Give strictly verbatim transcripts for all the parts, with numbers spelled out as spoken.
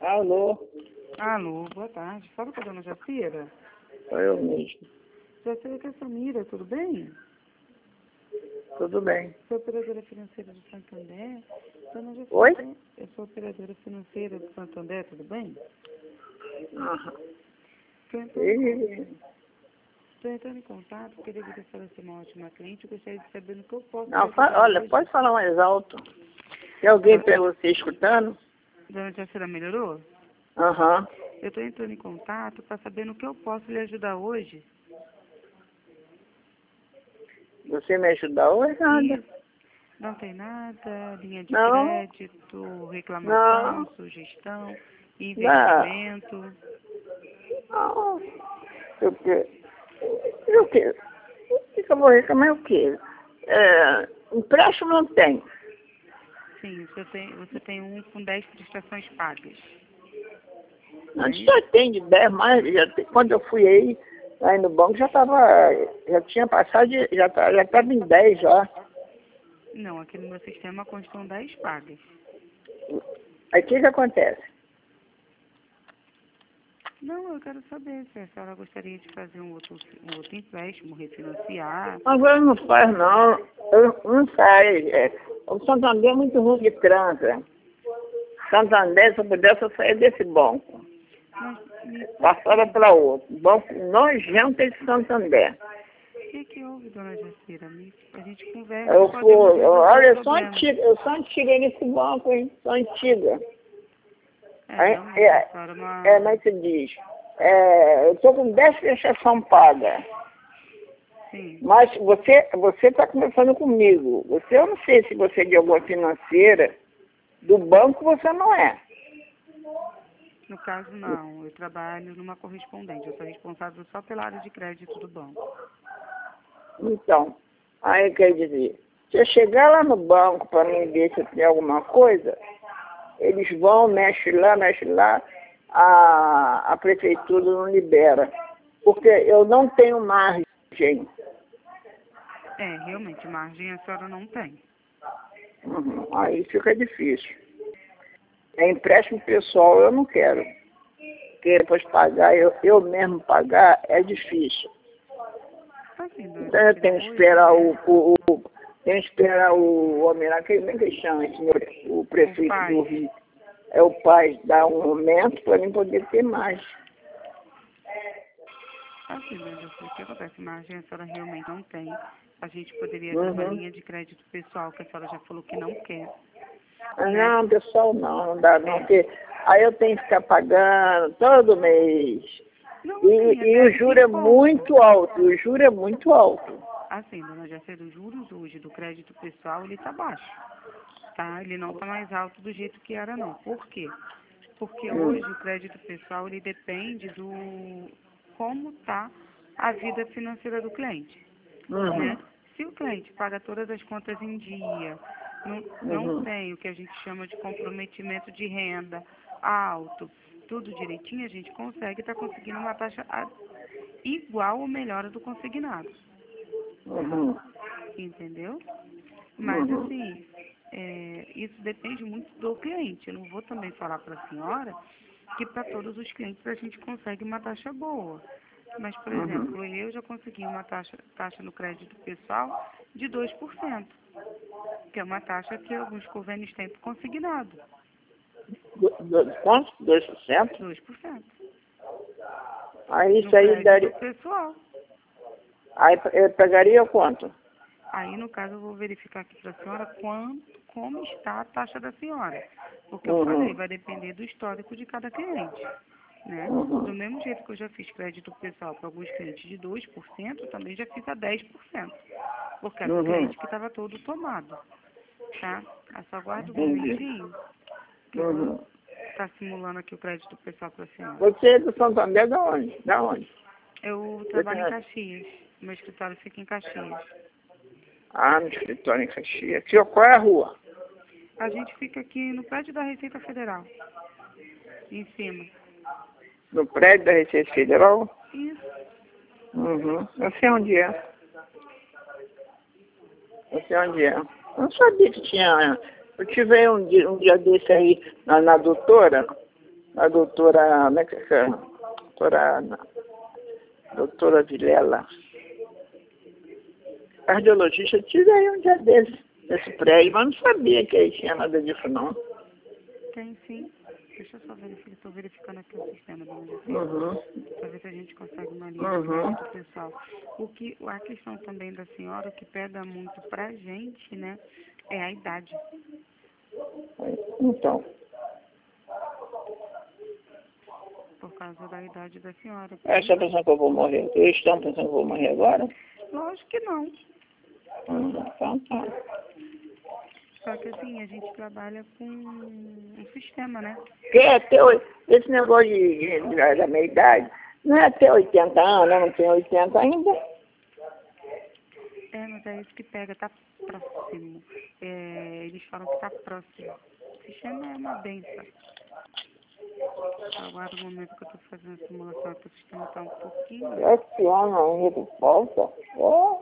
Alô? Alô, boa tarde. Fala com a dona Jacira. Sou eu mesmo. Jacira que é Samira, tudo bem? Tudo bem. Sou operadora financeira do Santander. Dona Jacira, Oi? eu sou operadora financeira do Santander, tudo bem? Aham. Estou entrando, E... estou entrando em contato, porque devido a senhora ser uma ótima cliente, eu gostaria de saber no que eu posso lhe Não, fa- ajudar olha, hoje. pode falar mais alto. Tem alguém para você escutando? Dona Jacira melhorou? Aham. Eu estou entrando em contato para saber no que eu posso lhe ajudar hoje. Você me ajuda hoje? Nada. Isso. Não tem nada, linha de Não, crédito, reclamação, não, sugestão, não. investimento. Não. Eu que... Eu que... O que que eu vou reclamar? O quê? É... Empréstimo não tem. Sim, você tem, você tem um com dez prestações pagas. Antes já tem de dez mais, já tem, quando eu fui aí, aí no banco já tava, já tinha passado, de, já tá, já estava em dez já. Não, aqui no meu sistema constam dez pagas. Aí o que que acontece? Não, eu quero saber se a senhora gostaria de fazer um outro, um outro empréstimo, refinanciar. Agora não faz não, eu, não faz. É, o Santander é muito ruim de transa. Santander, se eu pudesse, eu saía desse banco. Mas me Passava para outro. Banco nojento é de Santander. o que que houve, dona Jacira? Me- A gente conversa e Eu podemos fui, eu, resolver olha, o eu sou problema. antiga, eu sou antiga nesse banco, hein? Sou antiga. É, É, realmente, a é, senhora é uma... é, mas se diz, é, eu estou com dez prestação paga, Sim. mas você você está conversando comigo. Você, eu não sei se você é de alguma financeira, do banco você não é. No caso, não. Eu trabalho numa correspondente. Eu sou responsável só pela área de crédito do banco. Então, aí quer dizer, se eu chegar lá no banco para mim ver se tem alguma coisa, eles vão, mexem lá, mexem lá, a, a prefeitura não libera. Porque eu não tenho margem. É, realmente, margem a senhora não tem. Uhum, aí fica difícil. É empréstimo pessoal, eu não quero. Porque depois pagar, eu, eu mesmo pagar, é difícil. Assim, dona Então eu Jacira, tenho que hoje, esperar né, o, o, o tenho que esperar o homem lá, que nem que chama esse meu, o o prefeito do pai... Rio. É o pai dar um momento para mim poder ter mais. Assim, dona Jacira, o que acontece? Margem a senhora realmente não tem. A gente poderia ter uma Uhum. linha de crédito pessoal, que a senhora já falou que não quer, Ah, né? não, pessoal, não, não dá não, É. porque aí eu tenho que ficar pagando todo mês. Não, E, assim, é e o débito e juro é imposto. muito alto, o juro é muito alto. Assim, dona Jacira, os juros hoje do crédito pessoal, ele tá baixo, tá? Ele não tá mais alto do jeito que era, não. Por quê? Porque Hum. hoje o crédito pessoal, ele depende do como tá a vida financeira do cliente, né? Uhum. Se o cliente paga todas as contas em dia, não, não Uhum. tem o que a gente chama de comprometimento de renda alto, tudo direitinho, a gente consegue estar conseguindo uma taxa a- igual ou melhor do consignado, Uhum. entendeu? Mas Uhum. assim, é, isso depende muito do cliente. Eu não vou também falar para a senhora que para todos os clientes a gente consegue uma taxa boa. Mas, por Uhum. exemplo, eu já consegui uma taxa, taxa no crédito pessoal de dois por cento, que é uma taxa que alguns convênios têm por consignado. Do, do, quanto? dois por cento? dois por cento Aí no isso aí crédito daria. pessoal. Aí eu pegaria quanto? Aí, no caso, eu vou verificar aqui para a senhora quanto, como está a taxa da senhora. Porque eu falei, Uhum. vai depender do histórico de cada cliente, né? Do Uhum. mesmo jeito que eu já fiz crédito pessoal para alguns clientes de dois por cento, eu também já fiz a dez por cento. Porque era um Uhum. cliente que estava todo tomado, tá? Eu só aguarda um Entendi. momentinho que eu vou Uhum. estar simulando aqui o crédito pessoal para a senhora. Você é do Santander da onde? Da onde? Eu Você trabalho em é... Caxias. Meu escritório fica em Caxias. Ah, no escritório em Caxias. Que, qual é a rua? A gente fica aqui no prédio da Receita Federal, em cima. No prédio da Receita Federal? Isso. Uhum. Eu sei onde é. Eu sei onde é. Eu não sabia que tinha. Eu tive aí um dia, um dia desse aí na, na doutora. a doutora, como é que é? Doutora, doutora Vilela. Cardiologista, tive aí um dia desse, nesse prédio, mas não sabia que aí tinha nada disso, não. Tem sim. Deixa eu só verificar, estou verificando aqui o sistema da minha Uhum. para ver se a gente consegue uma linha de Uhum. crédito pessoal. O que, a questão também da senhora, o que pega muito pra gente, né, é a idade. Então, Por causa da idade da senhora. essa é a pensando que eu vou morrer. Eles estão pensando que eu vou morrer agora? Lógico que não. Hum, então tá. Só que assim, a gente trabalha com um sistema, né? Porque até o- esse negócio de, de, de- da meia idade, não é até oitenta anos, eu não tenho oitenta ainda. É, mas é isso que pega, tá próximo. É, eles falam que tá próximo. O sistema é uma benção. Agora, no momento que eu tô fazendo a simulação, que o sistema tá um pouquinho... Esse ano ainda de volta. Oh.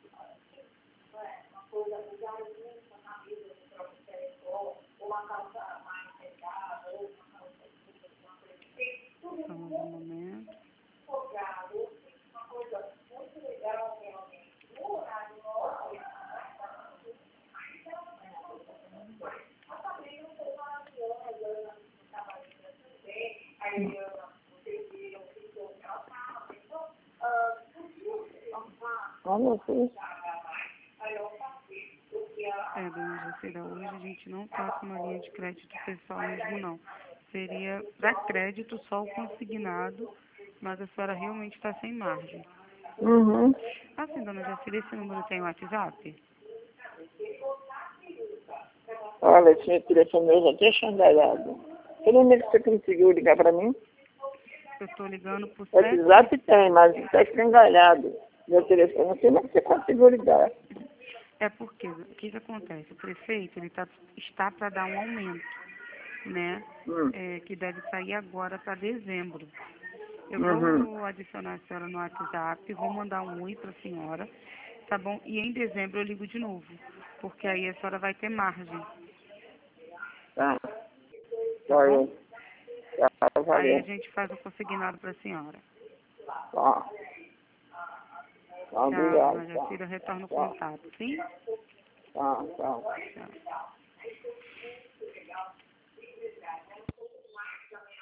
Vamos um momento. Olha aqui. É, dona Jacira, hoje a gente não tá com uma linha de crédito pessoal mesmo, não. Seria para crédito só o consignado, mas a senhora realmente está sem margem. Uhum. Assim, dona Jacira, esse número tem WhatsApp? Olha, esse telefone meu já tinha chandalhado. Que número que você conseguiu ligar para mim? Eu estou ligando por O sete... WhatsApp tem, mas está escangalhado. Meu telefone, não sei como é que você conseguiu ligar. É porque, o que que acontece? O prefeito, ele tá, está para dar um aumento, né? Hum. É, que deve sair agora para dezembro. Eu Uhum. vou adicionar a senhora no WhatsApp, vou mandar um oi para a senhora, tá bom? E em dezembro eu ligo de novo, porque aí a senhora vai ter margem, Tá. tá Valeu. bom? Tá, Aí a valeu. gente faz o consignado para a senhora. Tá. Tá, Tchau, obrigado. dona Tá. Jacira, retorno o Tá. contato, sim? Tá, tá. Tchau.